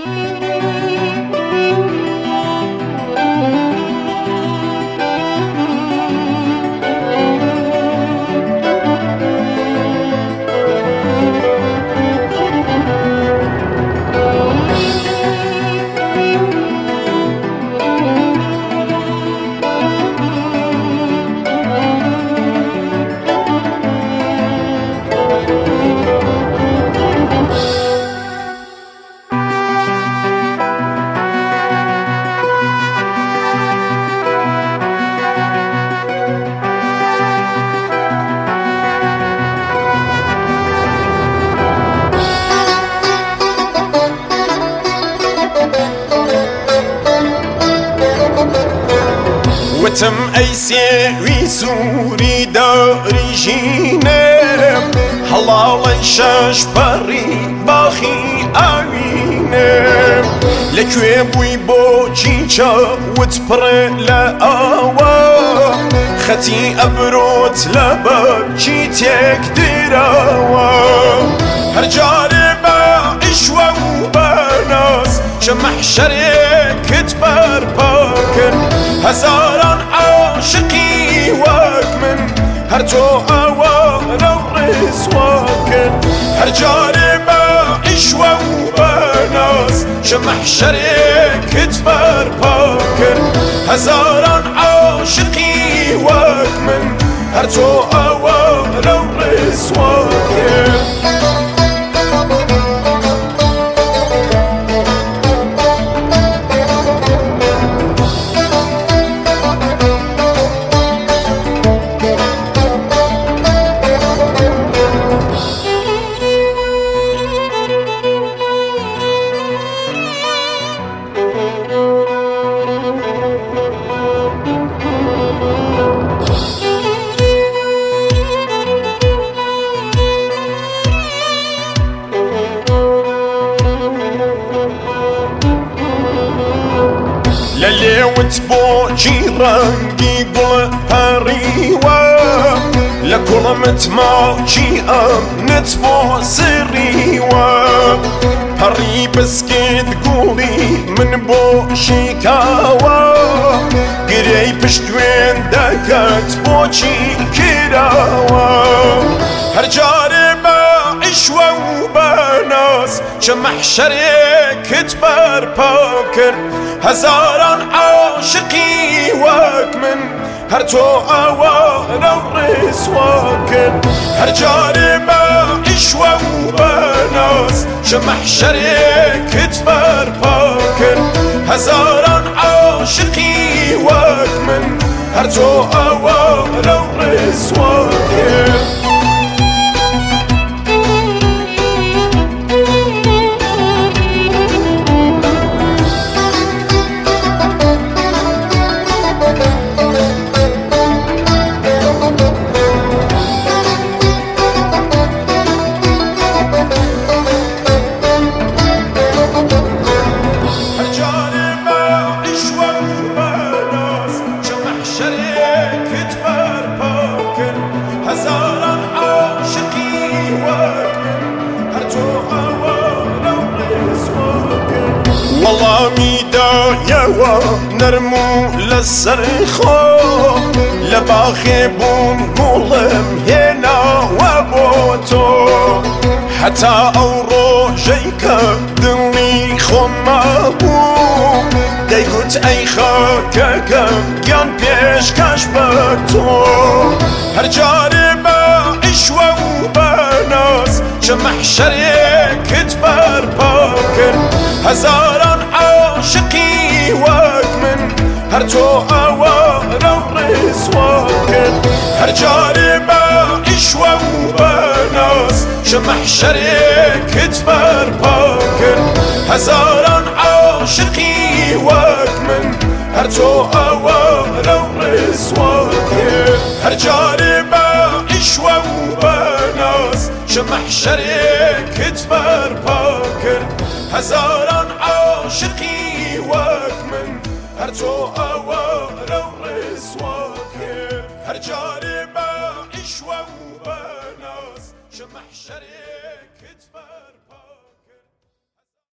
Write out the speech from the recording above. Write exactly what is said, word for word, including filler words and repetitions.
وتم أي سيوي سوري داري جينم هلاڵی شەش پەڕی باخی ئاوینم لەکوێ بووی بۆچی چاوت پڕێ لە ئاوە خەتی ئەبرۆت لەبەرچی تێک دراوە هەر جارێ بە ئیشوە و بەناز چە مەحشەرێکت بەرپا کرد هەزاران عاشقی وەک من هەر تۆ ئەوانە ڕێسوا کرد هەر جارێ بە ئیشوە و بەناز چە مەحشەرێکت بەرپا کرد هەزاران عاشقی وەک من هەر تۆ ئەوانە ڕێسوا کرد لەلێوت بۆچی ڕەنگی گوڵ پەڕیوە لە کوڵمت ماچی ئەمنت بۆ سڕیوە پەڕی بسکێت گوڵی من بۆ شیکاوە گرەی پشتوێن دەکەت بۆچی کراوە هەر جارێ بە عیشوە و بەناز چە مەحشەرێکت بەرپا کرد هەزاران عاشقی وەک من هەر تۆ ئەوانە ڕێسوا کرد هەر جارێ بە عیشوە و بەناز چە مەحشەرێکت بەرپا کرد هەزاران عاشقی وەک من هەر تۆ ئەوانە ڕێسوا کرد وەڵامی دایەوە نەرم و لەسەر خۆ لە باخێ بووم گوڵم هێناوە بۆ تۆ هەتا ئەو ڕۆژەی کە دڵی خۆمە بوو دەیگوت ئەی خاکەکەم گیان پێشکەش بە تۆ هەر جارێ بە عیشوە و بەناز چە مەحشەرێکت بەرپا کرد هەزاران عاشقی وەک من هەر تۆ ئەوانە ڕێسوا کرد هەر جارێ بە عیشوە و بەناز چە مەحشەرێکت بەرپا کرد هەزاران عاشقی وەک من هەر تۆ ئەوانە ڕێسوا کرد هەر جارێ بە عیشوە و بەناز چە مەحشەرێکت بەرپا کرد هەزاران عاشقی وەک من هەر تۆ ئەوانە ڕێسوا کرد هەر جارێ بە عیشوە و بەناز چە مەحشەرێکت بەرپا